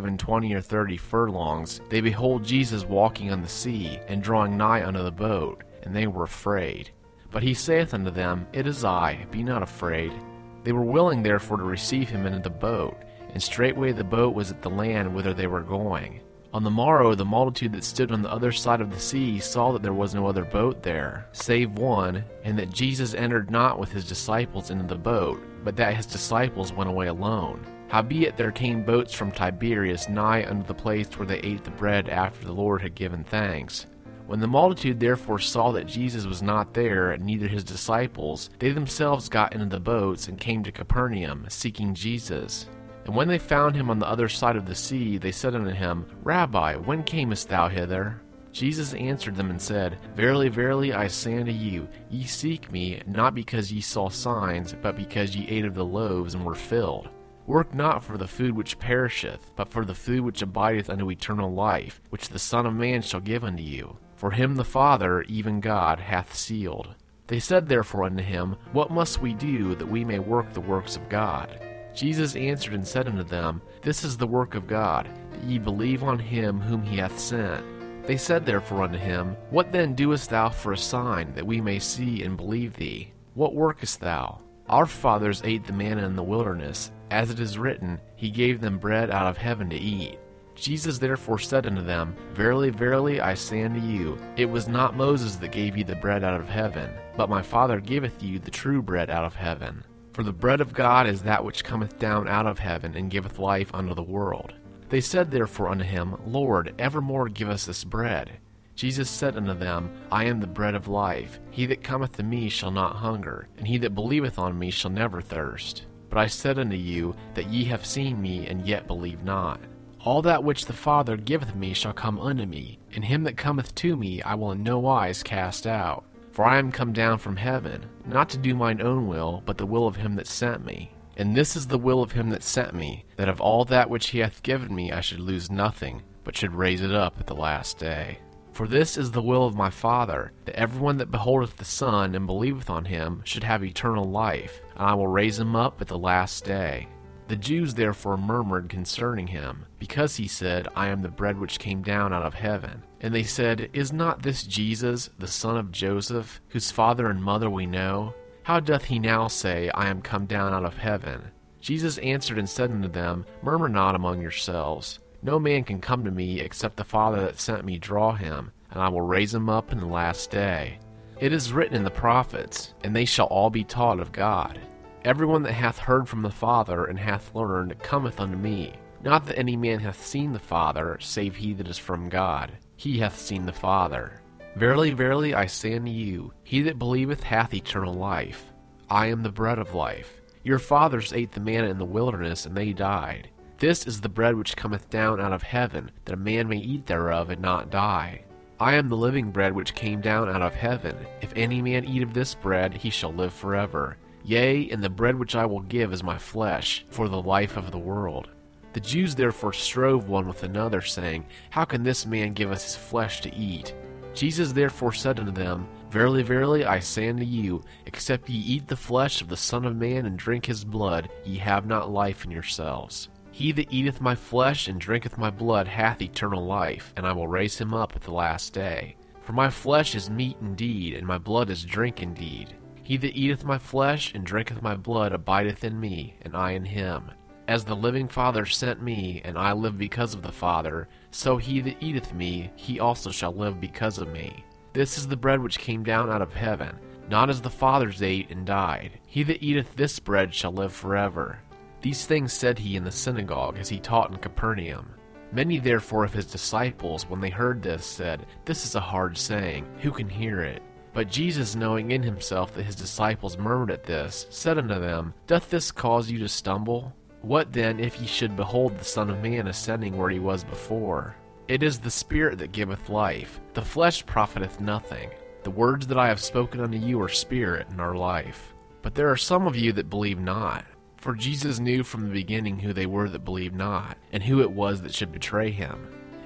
25 or 30 furlongs, they behold Jesus walking on the sea, and drawing nigh unto the boat, and they were afraid. But he saith unto them, It is I, be not afraid. They were willing therefore to receive him into the boat, and straightway the boat was at the land whither they were going. On the morrow the multitude that stood on the other side of the sea saw that there was no other boat there, save one, and that Jesus entered not with his disciples into the boat, but that his disciples went away alone. Howbeit there came boats from Tiberias nigh unto the place where they ate the bread after the Lord had given thanks. When the multitude therefore saw that Jesus was not there, and neither his disciples, they themselves got into the boats, and came to Capernaum, seeking Jesus. And when they found him on the other side of the sea, they said unto him, Rabbi, when camest thou hither? Jesus answered them and said, Verily, verily, I say unto you, ye seek me, not because ye saw signs, but because ye ate of the loaves and were filled. Work not for the food which perisheth, but for the food which abideth unto eternal life, which the Son of Man shall give unto you. For him the Father, even God, hath sealed. They said therefore unto him, What must we do that we may work the works of God? Jesus answered and said unto them, This is the work of God, that ye believe on him whom he hath sent. They said therefore unto him, What then doest thou for a sign, that we may see and believe thee? What workest thou? Our fathers ate the manna in the wilderness. As it is written, He gave them bread out of heaven to eat. Jesus therefore said unto them, Verily, verily, I say unto you, it was not Moses that gave you the bread out of heaven, but my Father giveth you the true bread out of heaven. For the bread of God is that which cometh down out of heaven, and giveth life unto the world. They said therefore unto him, Lord, evermore give us this bread. Jesus said unto them, I am the bread of life. He that cometh to me shall not hunger, and he that believeth on me shall never thirst. But I said unto you, that ye have seen me, and yet believe not. All that which the Father giveth me shall come unto me, and him that cometh to me I will in no wise cast out. For I am come down from heaven, not to do mine own will, but the will of him that sent me. And this is the will of him that sent me, that of all that which he hath given me I should lose nothing, but should raise it up at the last day. For this is the will of my Father, that everyone that beholdeth the Son and believeth on him should have eternal life, and I will raise him up at the last day. The Jews therefore murmured concerning him, because he said, I am the bread which came down out of heaven. And they said, Is not this Jesus, the son of Joseph, whose father and mother we know? How doth he now say, I am come down out of heaven? Jesus answered and said unto them, Murmur not among yourselves. No man can come to me, except the Father that sent me draw him, and I will raise him up in the last day. It is written in the prophets, and they shall all be taught of God. Everyone that hath heard from the Father and hath learned cometh unto me. Not that any man hath seen the Father, save he that is from God. He hath seen the Father. Verily, verily, I say unto you, he that believeth hath eternal life. I am the bread of life. Your fathers ate the manna in the wilderness, and they died. This is the bread which cometh down out of heaven, that a man may eat thereof and not die. I am the living bread which came down out of heaven. If any man eat of this bread, he shall live forever. Yea, and the bread which I will give is my flesh, for the life of the world. The Jews therefore strove one with another, saying, How can this man give us his flesh to eat? Jesus therefore said unto them, Verily, verily, I say unto you, except ye eat the flesh of the Son of Man and drink his blood, ye have not life in yourselves. He that eateth my flesh and drinketh my blood hath eternal life, and I will raise him up at the last day. For my flesh is meat indeed, and my blood is drink indeed. He that eateth my flesh and drinketh my blood abideth in me, and I in him. As the living Father sent me, and I live because of the Father, so he that eateth me, he also shall live because of me. This is the bread which came down out of heaven, not as the fathers ate and died. He that eateth this bread shall live forever. These things said he in the synagogue, as he taught in Capernaum. Many therefore of his disciples, when they heard this, said, This is a hard saying, who can hear it? But Jesus, knowing in himself that his disciples murmured at this, said unto them, Doth this cause you to stumble? What then if ye should behold the Son of Man ascending where he was before? It is the Spirit that giveth life. The flesh profiteth nothing. The words that I have spoken unto you are spirit and are life. But there are some of you that believe not. For Jesus knew from the beginning who they were that believed not, and who it was that should betray him.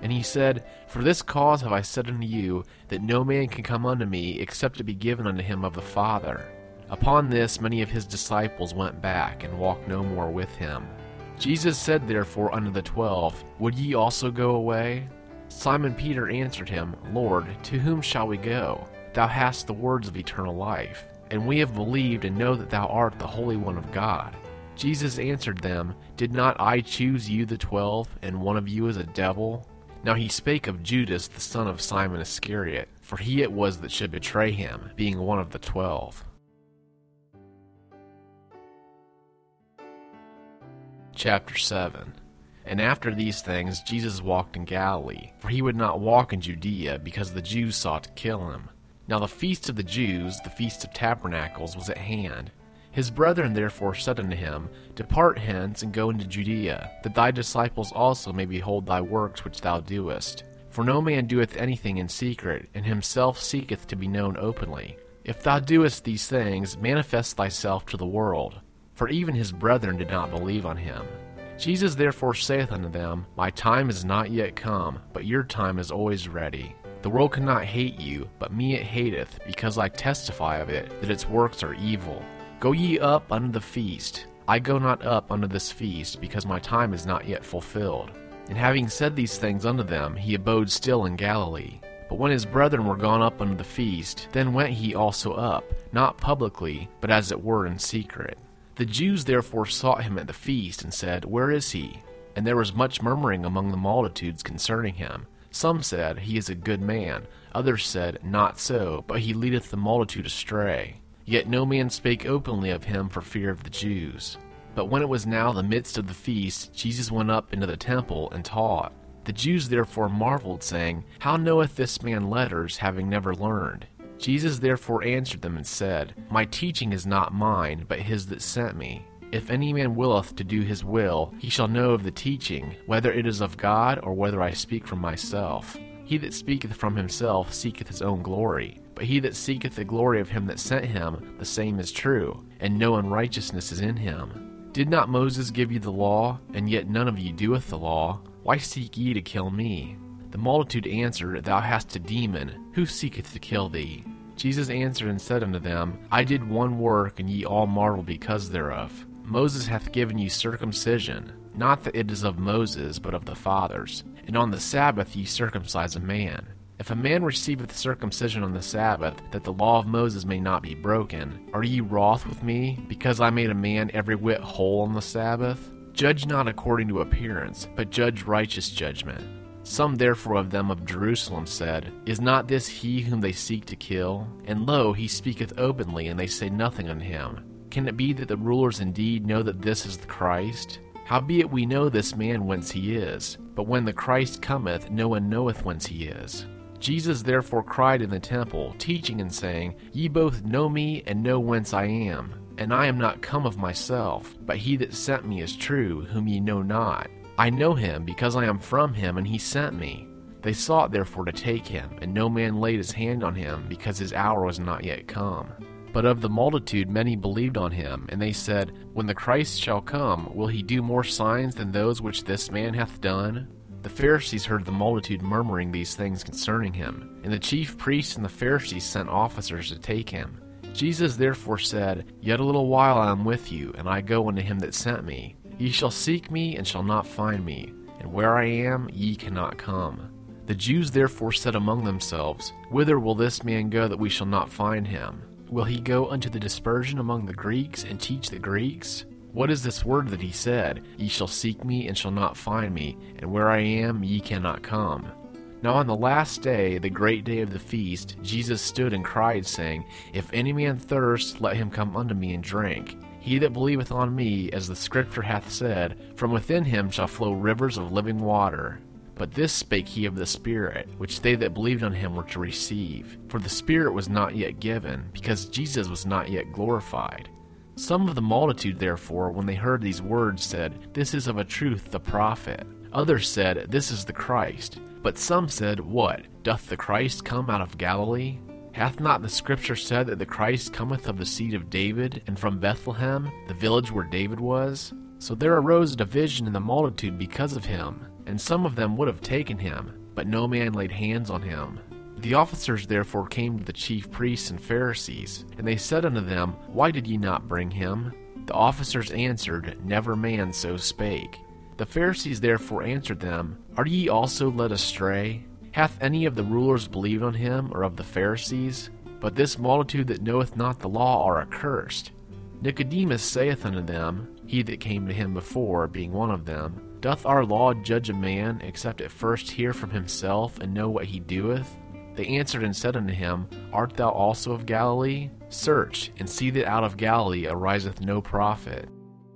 And he said, For this cause have I said unto you, that no man can come unto me, except it be given unto him of the Father. Upon this many of his disciples went back, and walked no more with him. Jesus said therefore unto the 12, Would ye also go away? Simon Peter answered him, Lord, to whom shall we go? Thou hast the words of eternal life, and we have believed and know that thou art the Holy One of God. Jesus answered them, Did not I choose you the 12, and one of you is a devil? Now he spake of Judas the son of Simon Iscariot, for he it was that should betray him, being one of the 12. Chapter 7. And after these things Jesus walked in Galilee, for he would not walk in Judea, because the Jews sought to kill him. Now the feast of the Jews, the feast of tabernacles, was at hand. His brethren therefore said unto him, Depart hence, and go into Judea, that thy disciples also may behold thy works which thou doest. For no man doeth anything in secret, and himself seeketh to be known openly. If thou doest these things, manifest thyself to the world. For even his brethren did not believe on him. Jesus therefore saith unto them, My time is not yet come, but your time is always ready. The world cannot hate you, but me it hateth, because I testify of it, that its works are evil. Go ye up unto the feast. I go not up unto this feast, because my time is not yet fulfilled. And having said these things unto them, he abode still in Galilee. But when his brethren were gone up unto the feast, then went he also up, not publicly, but as it were in secret. The Jews therefore sought him at the feast, and said, Where is he? And there was much murmuring among the multitudes concerning him. Some said, He is a good man. Others said, Not so, but he leadeth the multitude astray. Yet no man spake openly of him for fear of the Jews. But when it was now the midst of the feast, Jesus went up into the temple and taught. The Jews therefore marveled, saying, How knoweth this man letters, having never learned? Jesus therefore answered them and said, My teaching is not mine, but his that sent me. If any man willeth to do his will, he shall know of the teaching, whether it is of God, or whether I speak from myself. He that speaketh from himself seeketh his own glory. But he that seeketh the glory of him that sent him, the same is true, and no unrighteousness is in him. Did not Moses give you the law, and yet none of you doeth the law? Why seek ye to kill me? The multitude answered, Thou hast a demon. Who seeketh to kill thee? Jesus answered and said unto them, I did one work, and ye all marvel because thereof. Moses hath given you circumcision, not that it is of Moses, but of the fathers. And on the Sabbath ye circumcise a man. If a man receiveth circumcision on the Sabbath, that the law of Moses may not be broken, are ye wroth with me, because I made a man every whit whole on the Sabbath? Judge not according to appearance, but judge righteous judgment. Some therefore of them of Jerusalem said, Is not this he whom they seek to kill? And lo, he speaketh openly, and they say nothing unto him. Can it be that the rulers indeed know that this is the Christ? Howbeit we know this man whence he is, but when the Christ cometh, no one knoweth whence he is. Jesus therefore cried in the temple, teaching and saying, Ye both know me, and know whence I am. And I am not come of myself, but he that sent me is true, whom ye know not. I know him, because I am from him, and he sent me. They sought therefore to take him, and no man laid his hand on him, because his hour was not yet come. But of the multitude many believed on him, and they said, When the Christ shall come, will he do more signs than those which this man hath done? The Pharisees heard the multitude murmuring these things concerning him, and the chief priests and the Pharisees sent officers to take him. Jesus therefore said, Yet a little while I am with you, and I go unto him that sent me. Ye shall seek me, and shall not find me, and where I am, ye cannot come. The Jews therefore said among themselves, Whither will this man go that we shall not find him? Will he go unto the dispersion among the Greeks, and teach the Greeks? What is this word that he said, Ye shall seek me, and shall not find me, and where I am, ye cannot come? Now on the last day, the great day of the feast, Jesus stood and cried, saying, If any man thirst, let him come unto me and drink. He that believeth on me, as the Scripture hath said, from within him shall flow rivers of living water. But this spake he of the Spirit, which they that believed on him were to receive. For the Spirit was not yet given, because Jesus was not yet glorified. Some of the multitude therefore, when they heard these words, said, This is of a truth the prophet. Others said, This is the Christ. But some said, What? Doth the Christ come out of Galilee? Hath not the Scripture said that the Christ cometh of the seed of David, and from Bethlehem, the village where David was? So there arose a division in the multitude because of him. and some of them would have taken him, but no man laid hands on him. The officers therefore came to the chief priests and Pharisees, and they said unto them, Why did ye not bring him? The officers answered, Never man so spake. The Pharisees therefore answered them, Are ye also led astray? Hath any of the rulers believed on him, or of the Pharisees? But this multitude that knoweth not the law are accursed. Nicodemus saith unto them, he that came to him before, being one of them, Doth our law judge a man, except it first hear from himself, and know what he doeth? They answered and said unto him, Art thou also of Galilee? Search, and see that out of Galilee ariseth no prophet.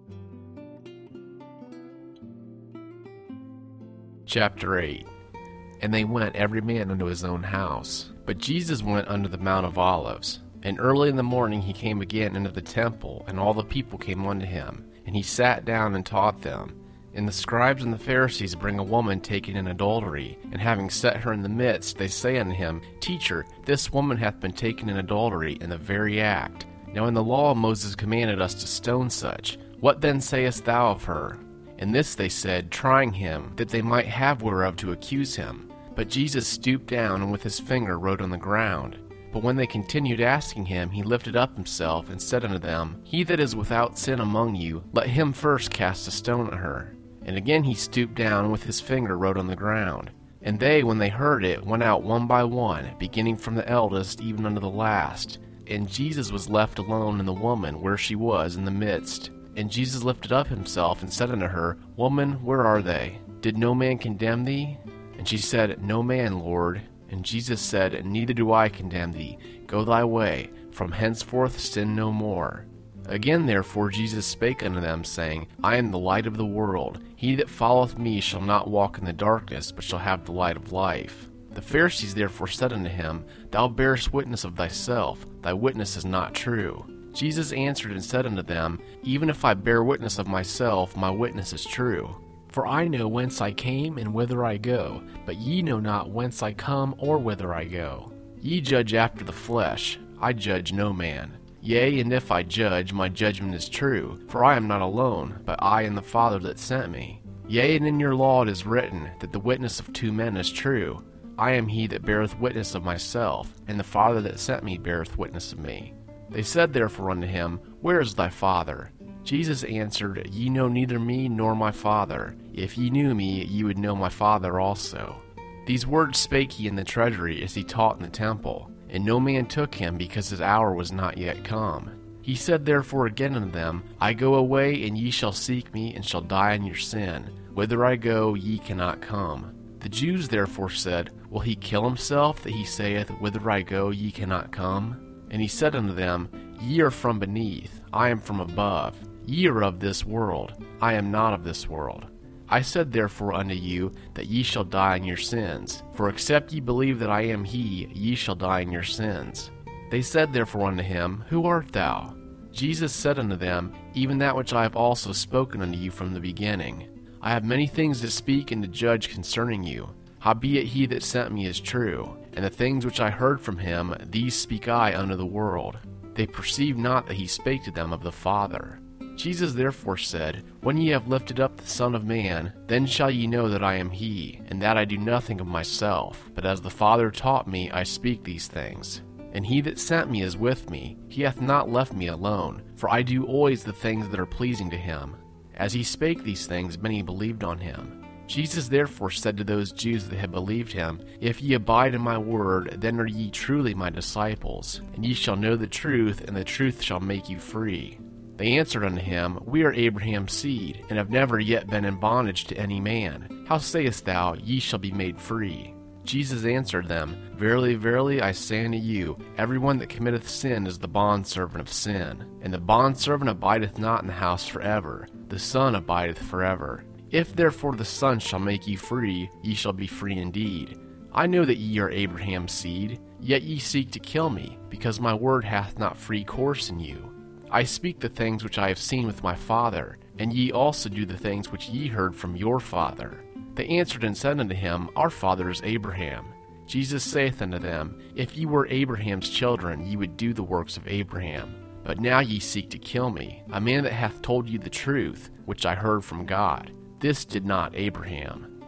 Chapter 8. And they went every man unto his own house. But Jesus went unto the Mount of Olives. And early in the morning he came again into the temple, and all the people came unto him. And he sat down and taught them. And the scribes and the Pharisees bring a woman taken in adultery, and having set her in the midst, they say unto him, Teacher, this woman hath been taken in adultery in the very act. Now in the law Moses commanded us to stone such. What then sayest thou of her? And this they said, trying him, that they might have whereof to accuse him. But Jesus stooped down, and with his finger wrote on the ground. But when they continued asking him, he lifted up himself, and said unto them, He that is without sin among you, let him first cast a stone at her. And again he stooped down, and with his finger wrote on the ground. And they, when they heard it, went out one by one, beginning from the eldest even unto the last. And Jesus was left alone, and the woman where she was in the midst. And Jesus lifted up himself, and said unto her, Woman, where are they? Did no man condemn thee? And she said, No man, Lord. And Jesus said, Neither do I condemn thee. Go thy way. From henceforth sin no more. Again therefore Jesus spake unto them, saying, I am the light of the world. He that followeth me shall not walk in the darkness, but shall have the light of life. The Pharisees therefore said unto him, Thou bearest witness of thyself. Thy witness is not true. Jesus answered and said unto them, Even if I bear witness of myself, my witness is true. For I know whence I came and whither I go, but ye know not whence I come or whither I go. Ye judge after the flesh, I judge no man. Yea, and if I judge, my judgment is true, for I am not alone, but I and the Father that sent me. Yea, and in your law it is written, that the witness of two men is true. I am he that beareth witness of myself, and the Father that sent me beareth witness of me. They said therefore unto him, Where is thy Father? Jesus answered, Ye know neither me nor my Father. If ye knew me, ye would know my Father also. These words spake he in the treasury as he taught in the temple. And no man took him, because his hour was not yet come. He said therefore again unto them, I go away, and ye shall seek me, and shall die in your sin. Whither I go, ye cannot come. The Jews therefore said, Will he kill himself, that he saith, Whither I go, ye cannot come? And he said unto them, Ye are from beneath, I am from above. Ye are of this world, I am not of this world. I said therefore unto you, that ye shall die in your sins. For except ye believe that I am he, ye shall die in your sins. They said therefore unto him, Who art thou? Jesus said unto them, Even that which I have also spoken unto you from the beginning. I have many things to speak and to judge concerning you. Howbeit he that sent me is true, and the things which I heard from him, these speak I unto the world. They perceived not that he spake to them of the Father. Jesus therefore said, When ye have lifted up the Son of Man, then shall ye know that I am he, and that I do nothing of myself, but as the Father taught me, I speak these things. And he that sent me is with me. He hath not left me alone, for I do always the things that are pleasing to him. As he spake these things, many believed on him. Jesus therefore said to those Jews that had believed him, If ye abide in my word, then are ye truly my disciples, and ye shall know the truth, and the truth shall make you free. They answered unto him, We are Abraham's seed, and have never yet been in bondage to any man. How sayest thou, Ye shall be made free? Jesus answered them, Verily, verily, I say unto you, every one that committeth sin is the bondservant of sin. And the bondservant abideth not in the house forever, the Son abideth forever. If therefore the Son shall make you free, ye shall be free indeed. I know that ye are Abraham's seed, yet ye seek to kill me, because my word hath not free course in you. I speak the things which I have seen with my Father, and ye also do the things which ye heard from your father. They answered and said unto him, Our father is Abraham. Jesus saith unto them, If ye were Abraham's children, ye would do the works of Abraham. But now ye seek to kill me, a man that hath told you the truth, which I heard from God. This did not Abraham.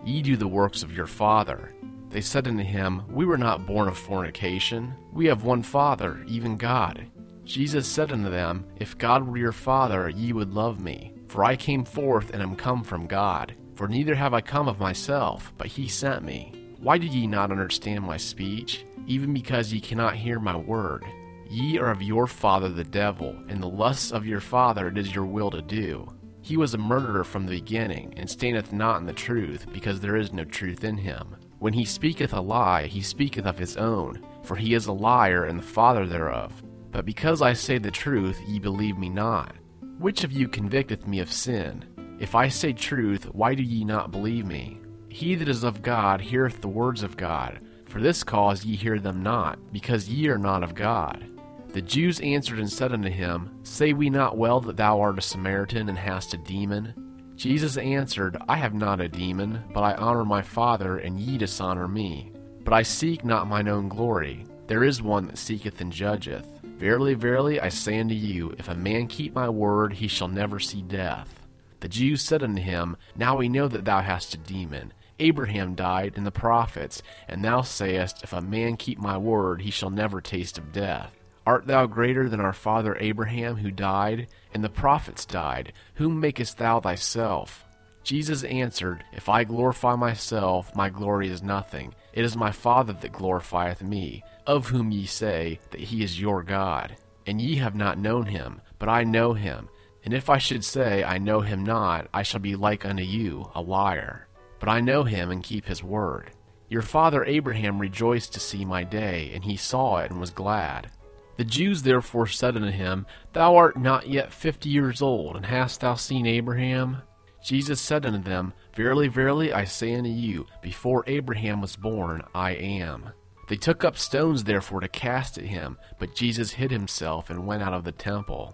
Ye do the works of your father. They said unto him, We were not born of fornication. We have one Father, even God. Jesus said unto them, If God were your Father, ye would love me. For I came forth and am come from God. For neither have I come of myself, but he sent me. Why do ye not understand my speech? Even because ye cannot hear my word. Ye are of your father the devil, and the lusts of your father it is your will to do. He was a murderer from the beginning, and standeth not in the truth, because there is no truth in him. When he speaketh a lie, he speaketh of his own, for he is a liar and the father thereof. But because I say the truth, ye believe me not. Which of you convicteth me of sin? If I say truth, why do ye not believe me? He that is of God heareth the words of God. For this cause ye hear them not, because ye are not of God. The Jews answered and said unto him, Say we not well that thou art a Samaritan, and hast a demon? Jesus answered, I have not a demon, but I honor my Father, and ye dishonor me. But I seek not mine own glory. There is one that seeketh and judgeth. Verily, verily, I say unto you, if a man keep my word, he shall never see death. The Jews said unto him, Now we know that thou hast a demon. Abraham died, and the prophets, and thou sayest, If a man keep my word, he shall never taste of death. Art thou greater than our father Abraham, who died, and the prophets died? Whom makest thou thyself? Jesus answered, If I glorify myself, my glory is nothing. It is my Father that glorifieth me, of whom ye say that he is your God. And ye have not known him, but I know him. And if I should say, I know him not, I shall be like unto you, a liar. But I know him and keep his word. Your father Abraham rejoiced to see my day, and he saw it and was glad. The Jews therefore said unto him, Thou art not yet 50 years old, and hast thou seen Abraham? Jesus said unto them, Verily, verily, I say unto you, before Abraham was born, I am. They took up stones therefore to cast at him, but Jesus hid himself and went out of the temple.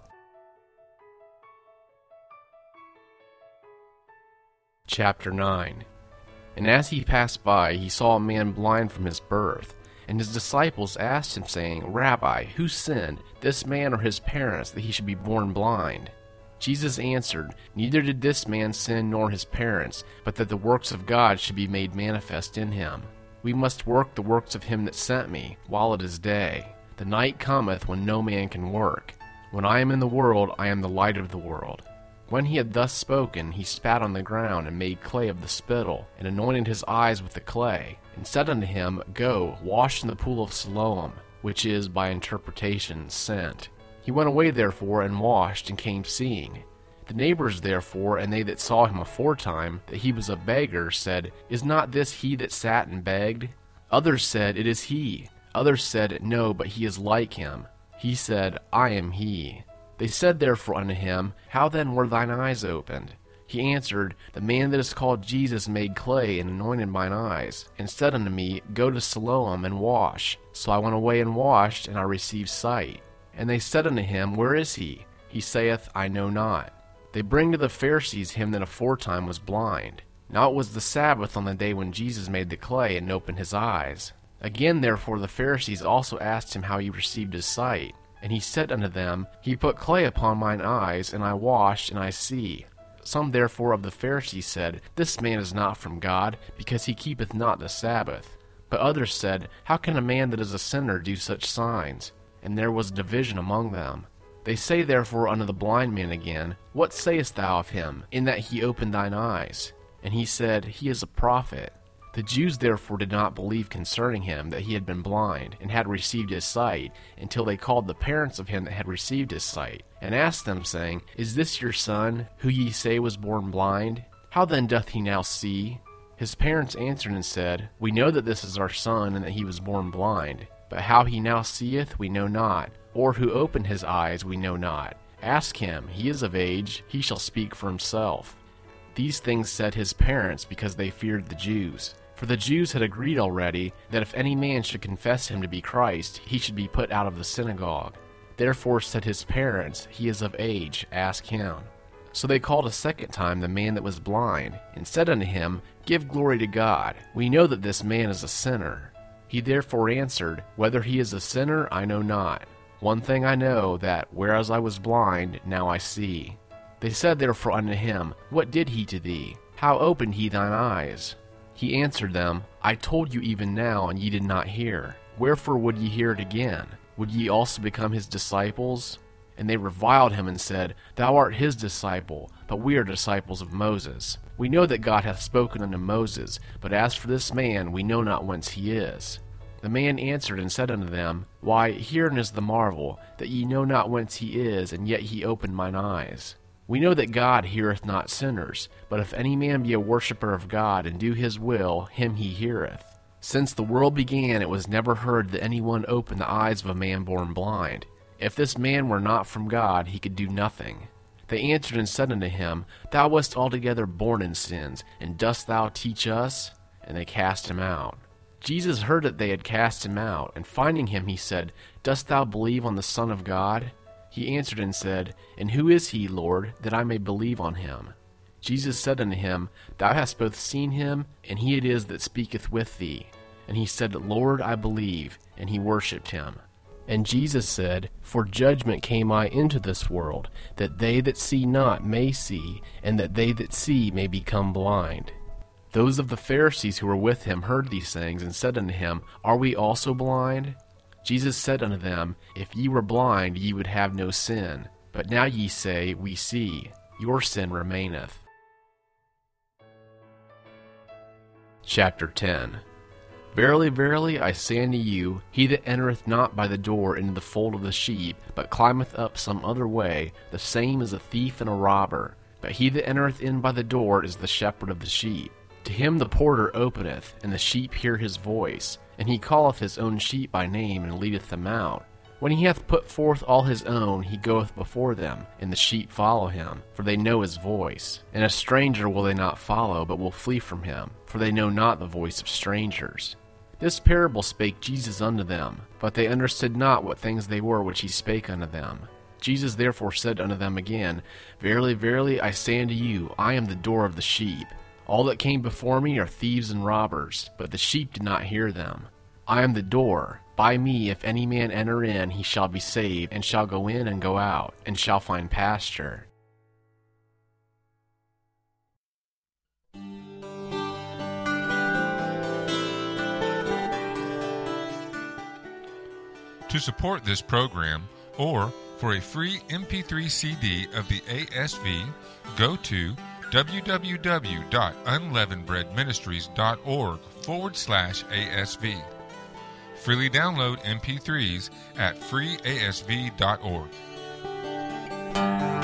Chapter 9. And as he passed by, he saw a man blind from his birth. And his disciples asked him, saying, Rabbi, who sinned, this man or his parents, that he should be born blind? Jesus answered, Neither did this man sin nor his parents, but that the works of God should be made manifest in him. We must work the works of him that sent me, while it is day. The night cometh when no man can work. When I am in the world, I am the light of the world. When he had thus spoken, he spat on the ground, and made clay of the spittle, and anointed his eyes with the clay, and said unto him, Go, wash in the pool of Siloam, which is, by interpretation, sent. He went away therefore, and washed, and came seeing. The neighbors therefore, and they that saw him aforetime, that he was a beggar, said, Is not this he that sat and begged? Others said, It is he. Others said, No, but he is like him. He said, I am he. They said therefore unto him, How then were thine eyes opened? He answered, The man that is called Jesus made clay and anointed mine eyes, and said unto me, Go to Siloam and wash. So I went away and washed, and I received sight. And they said unto him, Where is he? He saith, I know not. They bring to the Pharisees him that aforetime was blind. Now it was the Sabbath on the day when Jesus made the clay and opened his eyes. Again therefore the Pharisees also asked him how he received his sight. And he said unto them, He put clay upon mine eyes, and I washed, and I see. Some therefore of the Pharisees said, This man is not from God, because he keepeth not the Sabbath. But others said, How can a man that is a sinner do such signs? And there was division among them. They say therefore unto the blind man again, What sayest thou of him, in that he opened thine eyes? And he said, He is a prophet. The Jews therefore did not believe concerning him that he had been blind, and had received his sight, until they called the parents of him that had received his sight, and asked them, saying, Is this your son, who ye say was born blind? How then doth he now see? His parents answered and said, We know that this is our son, and that he was born blind. But how he now seeth, we know not, or who opened his eyes, we know not. Ask him, he is of age, he shall speak for himself. These things said his parents, because they feared the Jews. For the Jews had agreed already that if any man should confess him to be Christ, he should be put out of the synagogue. Therefore said his parents, He is of age, ask him. So they called a second time the man that was blind, and said unto him, Give glory to God. We know that this man is a sinner. He therefore answered, Whether he is a sinner, I know not. One thing I know, that, whereas I was blind, now I see. They said therefore unto him, What did he to thee? How opened he thine eyes? He answered them, I told you even now, and ye did not hear. Wherefore would ye hear it again? Would ye also become his disciples? And they reviled him and said, Thou art his disciple, but we are disciples of Moses. We know that God hath spoken unto Moses, but as for this man, we know not whence he is. The man answered and said unto them, Why, herein is the marvel, that ye know not whence he is, and yet he opened mine eyes. We know that God heareth not sinners, but if any man be a worshipper of God, and do his will, him he heareth. Since the world began, it was never heard that any one opened the eyes of a man born blind. If this man were not from God, he could do nothing. They answered and said unto him, Thou wast altogether born in sins, and dost thou teach us? And they cast him out. Jesus heard that they had cast him out, and finding him, he said, Dost thou believe on the Son of God? He answered and said, And who is he, Lord, that I may believe on him? Jesus said unto him, Thou hast both seen him, and he it is that speaketh with thee. And he said, Lord, I believe. And he worshipped him. And Jesus said, For judgment came I into this world, that they that see not may see, and that they that see may become blind. Those of the Pharisees who were with him heard these things, and said unto him, Are we also blind? Jesus said unto them, If ye were blind, ye would have no sin. But now ye say, We see. Your sin remaineth. Chapter 10. Verily, verily, I say unto you, he that entereth not by the door into the fold of the sheep, but climbeth up some other way, the same is a thief and a robber. But he that entereth in by the door is the shepherd of the sheep. To him the porter openeth, and the sheep hear his voice. And he calleth his own sheep by name, and leadeth them out. When he hath put forth all his own, he goeth before them, and the sheep follow him, for they know his voice. And a stranger will they not follow, but will flee from him, for they know not the voice of strangers. This parable spake Jesus unto them, but they understood not what things they were which he spake unto them. Jesus therefore said unto them again, Verily, verily, I say unto you, I am the door of the sheep. All that came before me are thieves and robbers, but the sheep did not hear them. I am the door. By me, if any man enter in, he shall be saved, and shall go in and go out, and shall find pasture. To support this program, or for a free MP3 CD of the ASV, go to www.unleavenedbreadministries.org/ASV. Freely download MP3s at freeasv.org.